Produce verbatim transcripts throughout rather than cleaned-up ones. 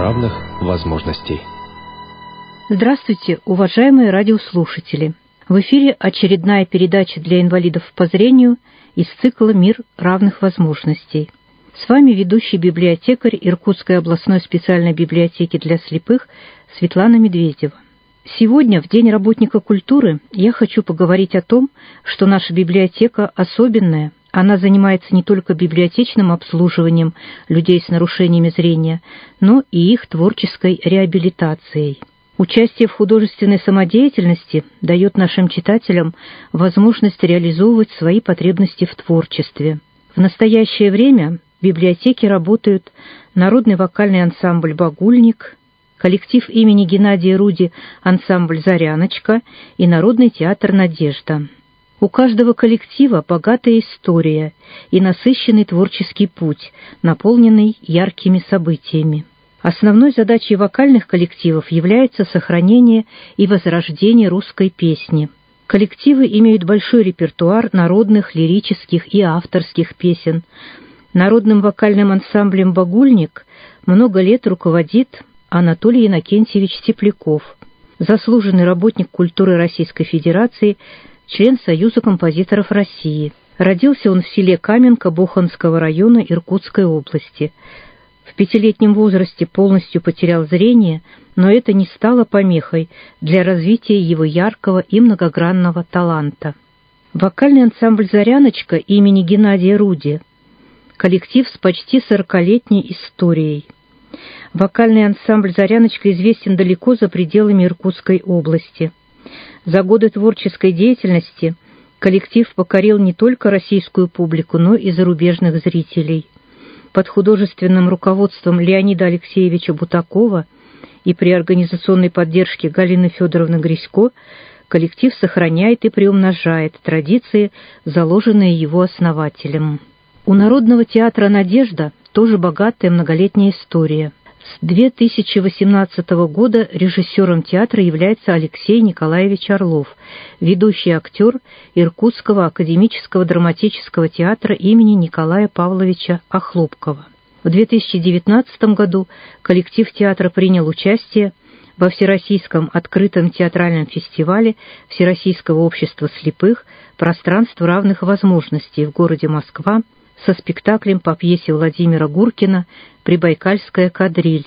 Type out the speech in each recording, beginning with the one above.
равных возможностей. Здравствуйте, уважаемые радиослушатели! В эфире очередная передача для инвалидов по зрению из цикла «Мир равных возможностей». С вами ведущий библиотекарь Иркутской областной специальной библиотеки для слепых Светлана Медведева. Сегодня, в День работника культуры, я хочу поговорить о том, что наша библиотека особенная. Она занимается не только библиотечным обслуживанием людей с нарушениями зрения, но и их творческой реабилитацией. Участие в художественной самодеятельности дает нашим читателям возможность реализовывать свои потребности в творчестве. В настоящее время в библиотеке работают народный вокальный ансамбль «Багульник», коллектив имени Геннадия Руди ансамбль «Заряночка» и Народный театр «Надежда». У каждого коллектива богатая история и насыщенный творческий путь, наполненный яркими событиями. Основной задачей вокальных коллективов является сохранение и возрождение русской песни. Коллективы имеют большой репертуар народных, лирических и авторских песен. Народным вокальным ансамблем «Багульник» много лет руководит Анатолий Иннокентьевич Тепляков, заслуженный работник культуры Российской Федерации, член Союза композиторов России. Родился он в селе Каменка Боханского района Иркутской области. В пятилетнем возрасте полностью потерял зрение, но это не стало помехой для развития его яркого и многогранного таланта. Вокальный ансамбль «Заряночка» имени Геннадия Руди – коллектив с почти сорокалетней историей. Вокальный ансамбль «Заряночка» известен далеко за пределами Иркутской области. За годы творческой деятельности коллектив покорил не только российскую публику, но и зарубежных зрителей. Под художественным руководством Леонида Алексеевича Бутакова и при организационной поддержке Галины Федоровны Грисько коллектив сохраняет и приумножает традиции, заложенные его основателем. У Народного театра «Надежда» тоже богатая многолетняя история. С две тысячи восемнадцатого года режиссером театра является Алексей Николаевич Орлов, ведущий актер Иркутского академического драматического театра имени Николая Павловича Охлопкова. В две тысячи девятнадцатом году коллектив театра принял участие во Всероссийском открытом театральном фестивале Всероссийского общества слепых «Пространство равных возможностей» в городе Москва со спектаклем по пьесе Владимира Гуркина «Прибайкальская кадриль».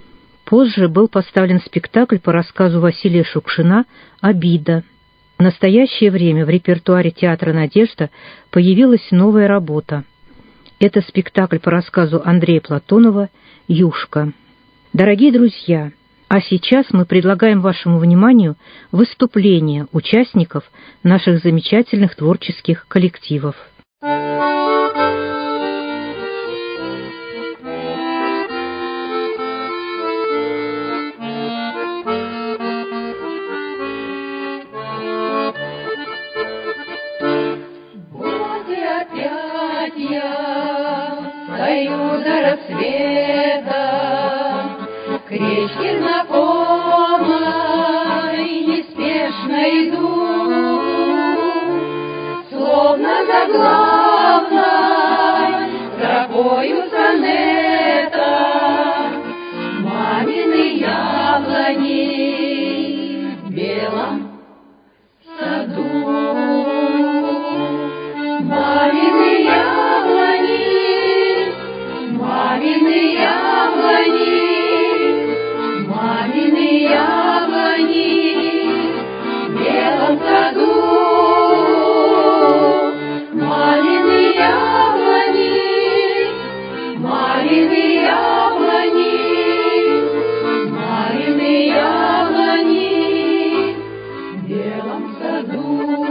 Позже был поставлен спектакль по рассказу Василия Шукшина «Обида». В настоящее время в репертуаре театра «Надежда» появилась новая работа. Это спектакль по рассказу Андрея Платонова «Юшка». Дорогие друзья, а сейчас мы предлагаем вашему вниманию выступления участников наших замечательных творческих коллективов. Стою за рассветом, к речке знакомой неспешно иду, словно заглавной тропою сонета мамины яблони в белом саду. Мамины яблони, мамины яблони, мамины яблони в белом саду. Мамины яблони, мамины яблони, мамины яблони в белом саду.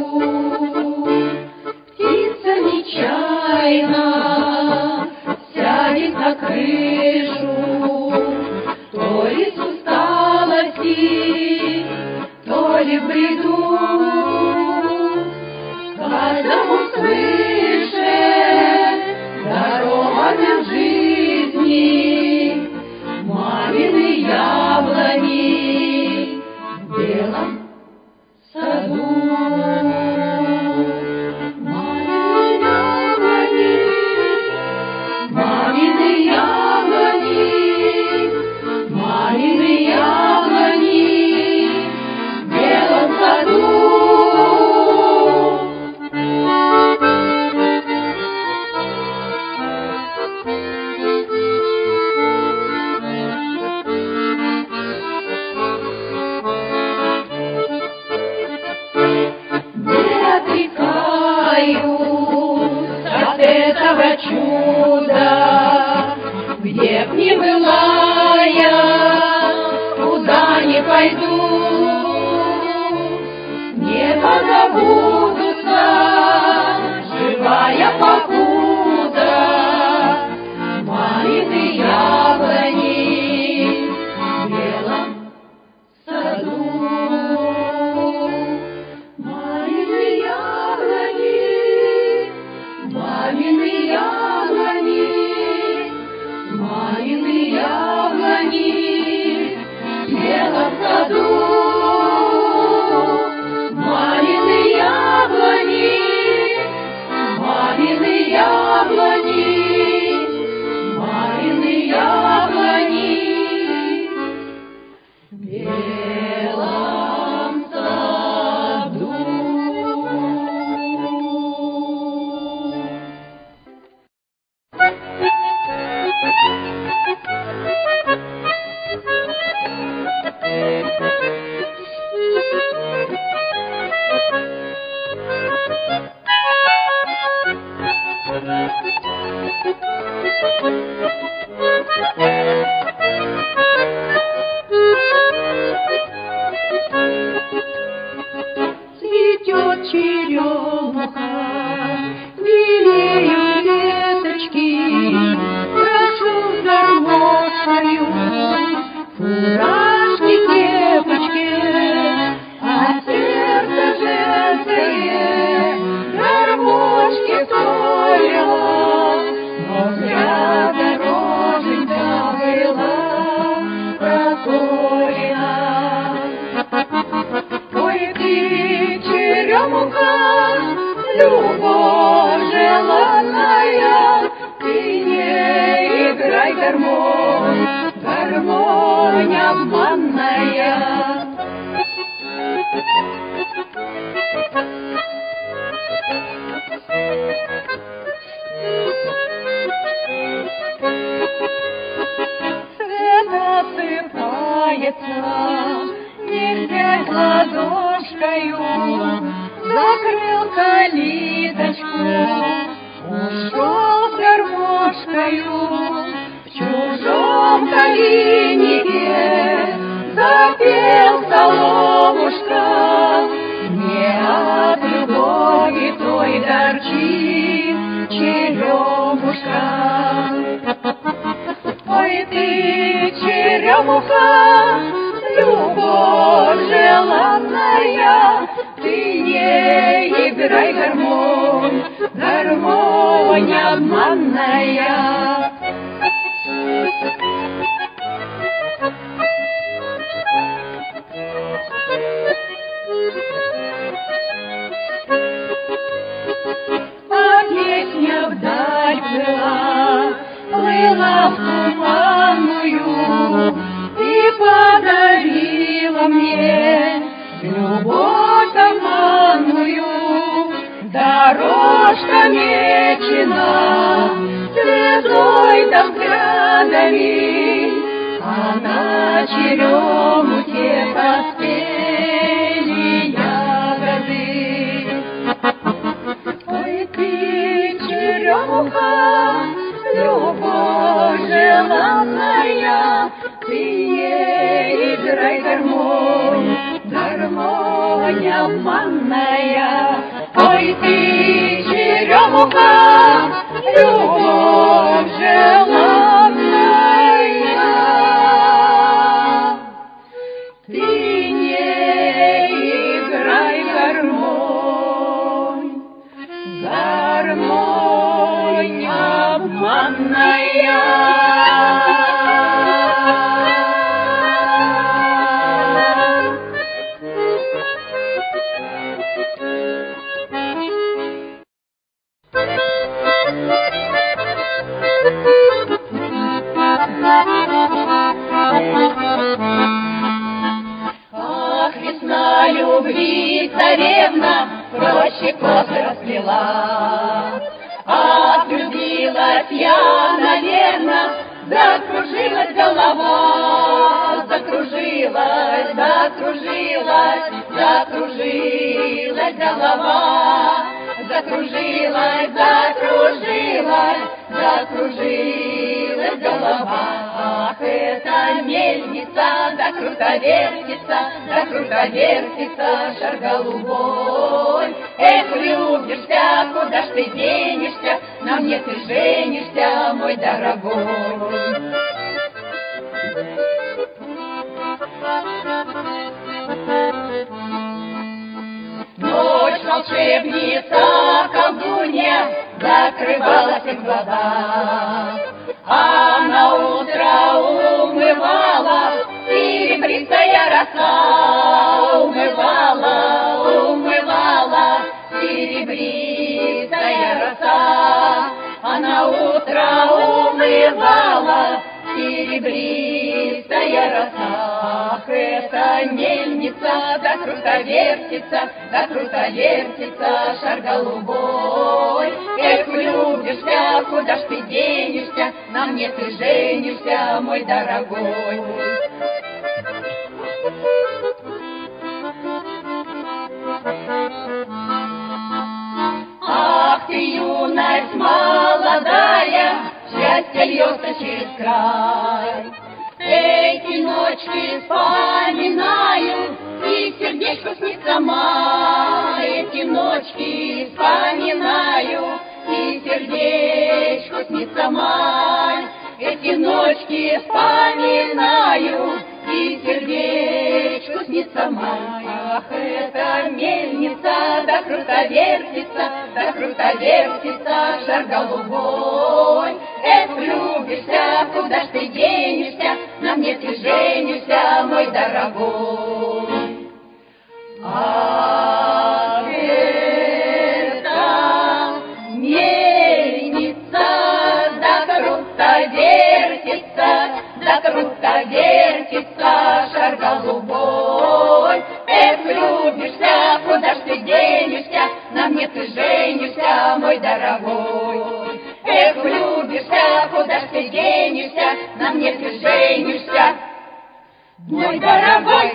Птица нечаянно сядет на крышу, то ли с усталости, то ли в бреду. Каждому свыше дарованным в жизни мамины яблони в белом саду. Мамины яблони, мамины яблони, Цветет черемуха, белеют веточки, прошу гармошкою, фуражки, кепочки, а сердце женское гармошки стоило, но зря дороженька была проторена. Ой, ты, черемуха, любовь желанная, ты не играй гармонь, гармонь обманная. Свет осыпается, нельзя ладошкою, закрыл калиточку, ушел с гармошкою, в чужом калинике запел соловушка, не от любови той горчит черемушка. Ой, ты, черемуха, любовь желанная, ты не играй гармонь, гармонь обманная. А песня вдаль плыла, плыла в туманную и подарила мне любовь обманную. Дорожка мечена слезой да взглядами, а на черемухе поспели ягоды. Ой, ты, черемуха, любовь желанная, ты не играй гармонь, гармонь обманная. Ой, ты, черемуха, любовь желанная, ты не играй гармонь, гармонь обманная. Ах, весна любви, царевна, проще косы расплела. Ах, влюбилась я, наверно, закружилась голова, закружилась, закружилась, закружилась голова, закружилась, закружилась, закружилась голова. Ах, эта мельница, да круто вертится, да круто вертится, шар голубой. Эх, влюбишься, куда ж ты денешься, на мне ты женишься, мой дорогой. Ночь волшебница, колдунья, закрывала всем глаза, а на утро умывала серебристая роса, умывала, умывала серебристая роса, а на утро умывала серебристая роса. Ах, эта мельница, да круто вертится, да круто вертится, шар голубой. Эх, влюбишься, куда ж ты денешься, на мне ты женишься, мой дорогой. счастье льется через край. Эти ночи вспоминаю, и сердечко снится май. Эти ночи вспоминаю, и сердечко снится май. Эти ночки вспоминаю, и сердечко снится май. Ах, эта мельница, да круто вертится, да круто вертится, шар голубой. Эх, влюбишься, куда ж ты денешься, на мне ты женишься, мой дорогой. Ах, эта мельница, да круто вертится, да круто вертится, шар голубой. Эх, влюбишься, куда ж ты денешься, на мне ты женишься, мой дорогой. Эх, влюбишься, куда ж ты денешься, на мне ты женишься, мой дорогой.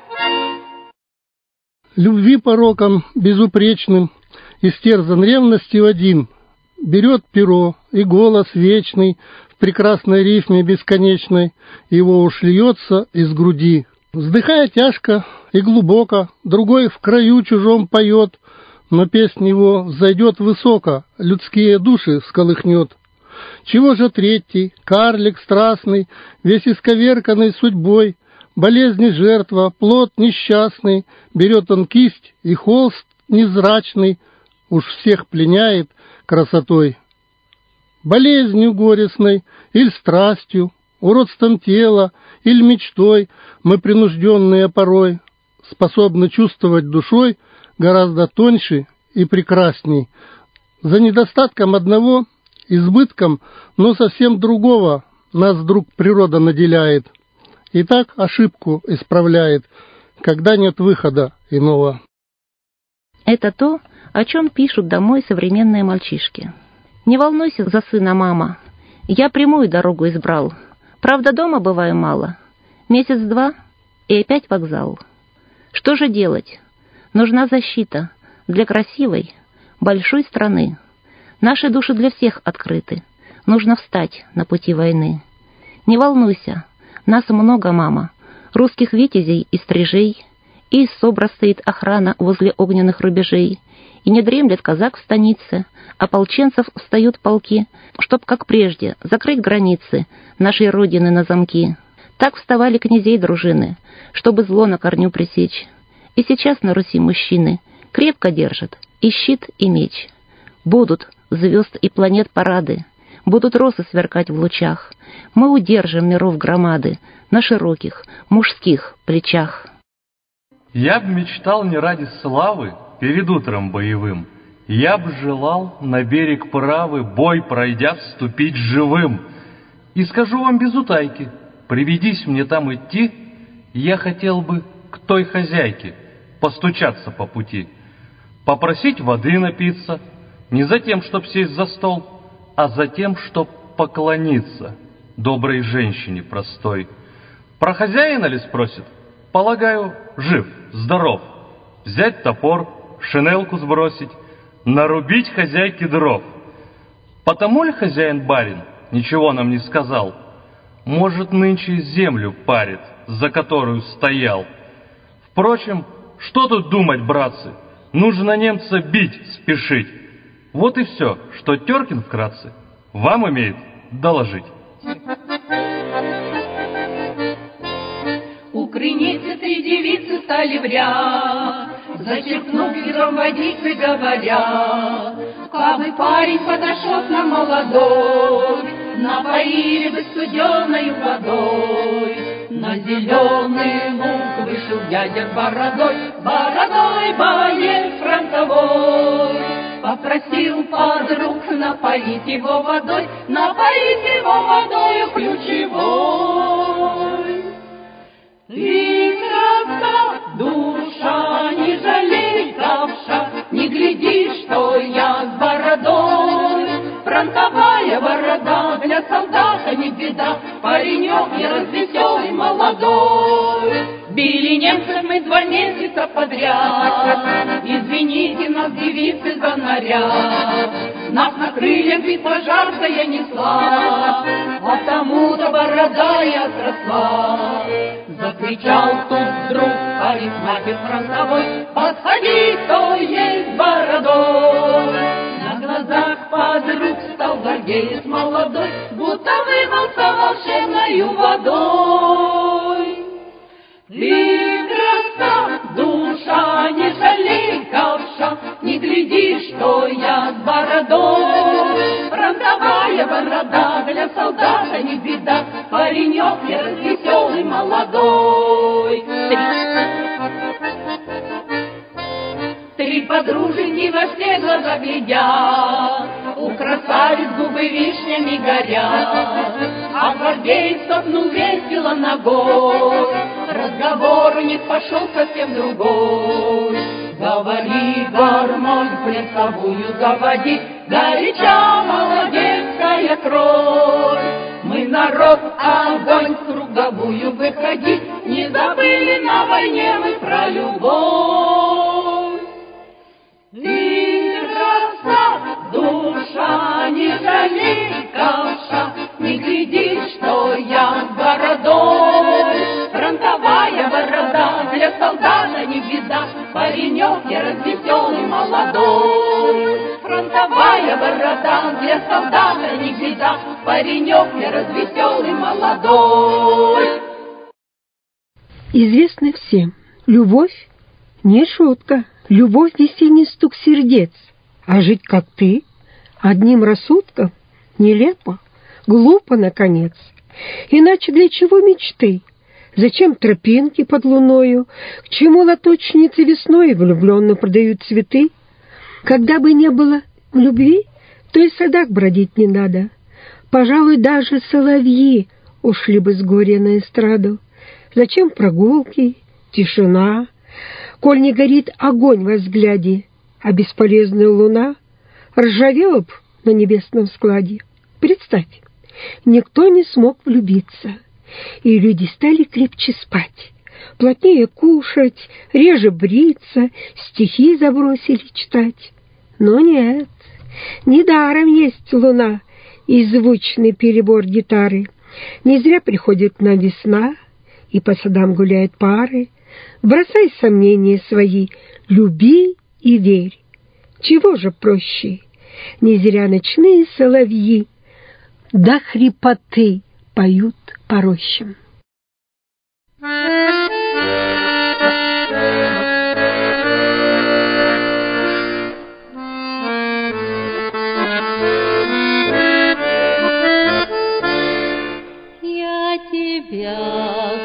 Любви пороком безупречным истерзан ревностью один, берет перо и голос вечный в прекрасной рифме бесконечной, его уж льется из груди. Вздыхая тяжко и глубоко, другой в краю чужом поет, но песнь его взойдет высоко, людские души всколыхнет. Чего же третий, карлик страстный, весь исковерканный судьбой, болезни жертва, плод несчастный, берет он кисть и холст незрачный, уж всех пленяет красотой. Болезнью горестной или страстью, уродством тела или мечтой мы, принужденные порой, способны чувствовать душой гораздо тоньше и прекрасней. За недостатком одного, избытком, но совсем другого нас вдруг природа наделяет. И так ошибку исправляет, когда нет выхода иного. Это то, о чем пишут домой современные мальчишки. Не волнуйся за сына, мама. Я прямую дорогу избрал. Правда, дома бываю мало. Месяц-два, и опять вокзал. Что же делать? Нужна защита для красивой, большой страны. Наши души для всех открыты. Нужно встать на пути войны. Не волнуйся, нас много, мама. Русских витязей и стрижей. И из СОБРа стоит охрана возле огненных рубежей. И не дремлет казак в станице. Ополченцев встают полки, чтоб, как прежде, закрыть границы нашей родины на замки. Так вставали князей дружины, чтобы зло на корню пресечь. И сейчас на Руси мужчины крепко держат и щит, и меч. Будут звезд и планет парады, будут росы сверкать в лучах. Мы удержим миров громады на широких мужских плечах. Я б мечтал не ради славы перед утром боевым. Я б желал на берег правы, бой пройдя, вступить живым. И скажу вам без утайки, приведись мне там идти, я хотел бы к той хозяйке постучаться по пути, попросить воды напиться, не за тем, чтоб сесть за стол, а за тем, чтоб поклониться доброй женщине простой. Про хозяина ли спросит? Полагаю, жив, здоров. Взять топор, шинелку сбросить, нарубить хозяйке дров. Потому ли хозяин-барин ничего нам не сказал? Может, нынче землю парит, за которую стоял. Впрочем, что тут думать, братцы? Нужно немца бить, спешить. Вот и все, что Теркин вкратце вам имеет доложить. У крыницы три девицы стали в ряд, зачерпнув ведром водицы, говорят: кабы парень подошел к нам молодой, напоили бы студеною водой. На зеленый луг вышел дядя с бородой, бородой боец фронтовой. Попросил подруг напоить его водой, напоить его водою ключевой. Ты, краса, душа, не жалей, правша, не гляди, что я с бородой. Фронтовая борода для солдата не беда, паренек я развеселый молодой. Били немцев мы два месяца подряд. Извините нас, девицы, за наряд. Нас на крыльях битва жаркая несла, а тому-то борода и отросла. Закричал тут вдруг парикмахер фронтовой: подходи, кто есть бородой. На глазах подруг стал гвардеец молодой, будто вымылся волшебною водой. Ты краса, душа, не жалей ковша, не гляди, что я с бородой. Фронтовая борода для солдата не беда, паренек я развеселый молодой. Три подруженьки во все глаза глядят, у красавиц губы вишнями горят, а гвардеец топнул весело ногой. Разговор у них пошел совсем другой. Говори, гармонь плясовую заводи, горяча молодецкая кровь. Мы народ, огонь, круговую выходи, не забыли на войне мы про любовь. Ты краса, душа, не жалей ковша, не гляди, что я с бородой. Фронтовая борода для солдата не беда, паренек я развеселый молодой. Фронтовая борода для солдата не беда, паренек я развеселый молодой. Известно всем, любовь не шутка. Любовь — весенний стук сердец, а жить как ты, одним рассудком, нелепо, глупо, наконец. Иначе для чего мечты? Зачем тропинки под луною? К чему лоточницы весной влюбленно продают цветы? Когда бы не было любви, то и в садах бродить не надо. Пожалуй, даже соловьи ушли бы с горя на эстраду. Зачем прогулки, тишина? Коль не горит огонь во взгляде, а бесполезная луна ржавела б на небесном складе. Представь, никто не смог влюбиться, и люди стали крепче спать, плотнее кушать, реже бриться, стихи забросили читать. Но нет, недаром есть луна и звучный перебор гитары. Не зря приходит к нам весна, и по садам гуляют пары. Бросай сомнения свои, люби и верь. Чего же проще? Не зря ночные соловьи до хрипоты поют по рощам. Я тебя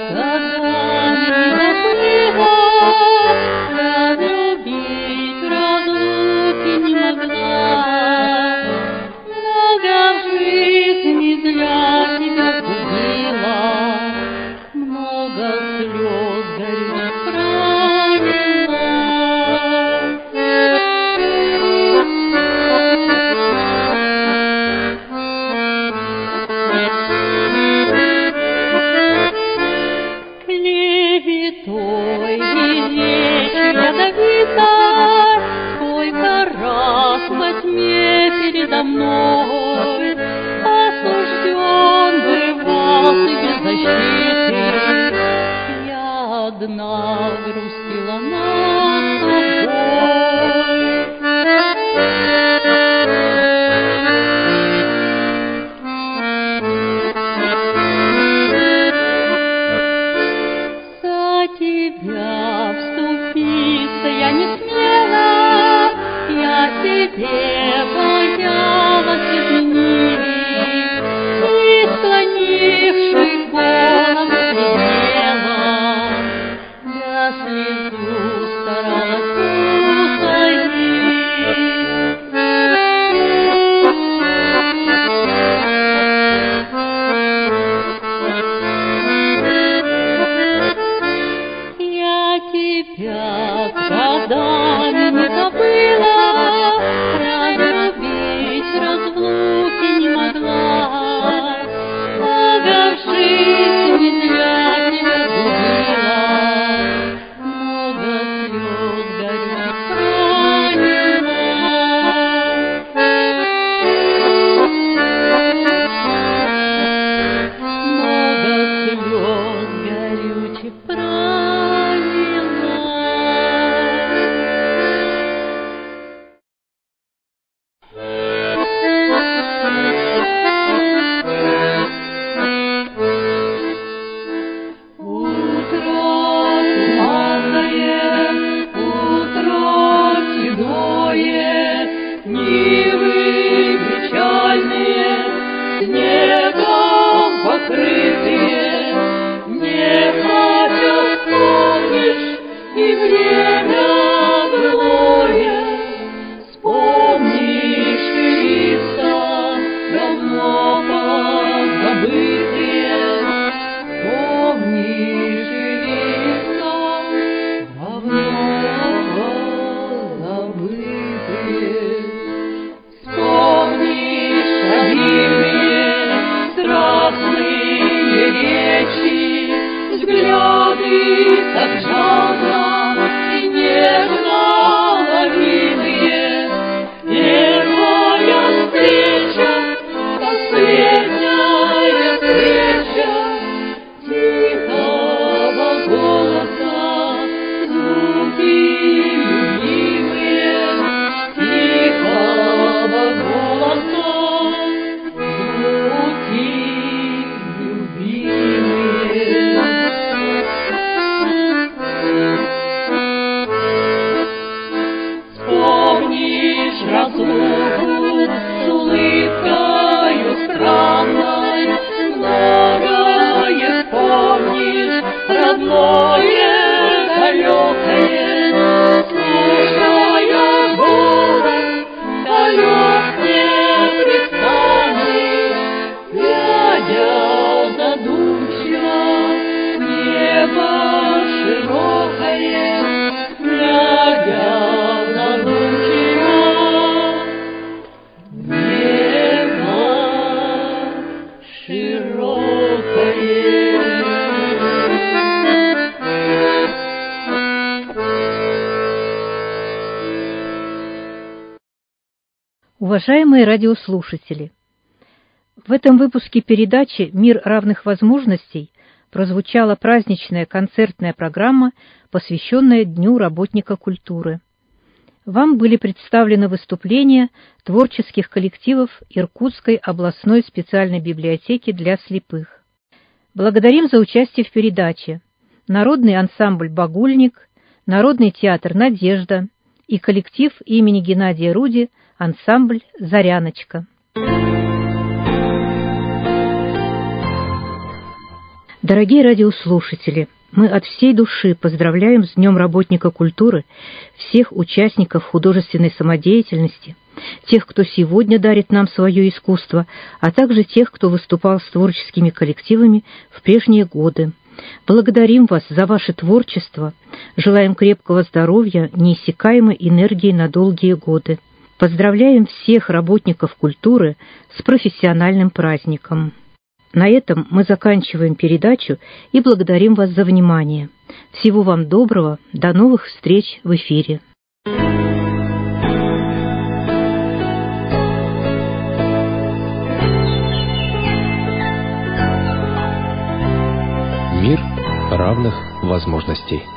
одна грустила над За тебя вступиться я не смела, я тебе боялась изменить, и склонивши голову сидела, я слезу старалась усадить. Я тебя с годами не забыла, разлюбить Уважаемые радиослушатели, в этом выпуске передачи «Мир равных возможностей» прозвучала праздничная концертная программа, посвященная Дню работника культуры. Вам были представлены выступления творческих коллективов Иркутской областной специальной библиотеки для слепых. Благодарим за участие в передаче Народный ансамбль «Багульник», Народный театр «Надежда» и коллектив имени Геннадия Руди ансамбль «Заряночка». Дорогие радиослушатели, мы от всей души поздравляем с Днем работника культуры всех участников художественной самодеятельности, тех, кто сегодня дарит нам свое искусство, а также тех, кто выступал с творческими коллективами в прежние годы. Благодарим вас за ваше творчество, желаем крепкого здоровья, неиссякаемой энергии на долгие годы. Поздравляем всех работников культуры с профессиональным праздником. На этом мы заканчиваем передачу и благодарим вас за внимание. Всего вам доброго, до новых встреч в эфире. Мир равных возможностей.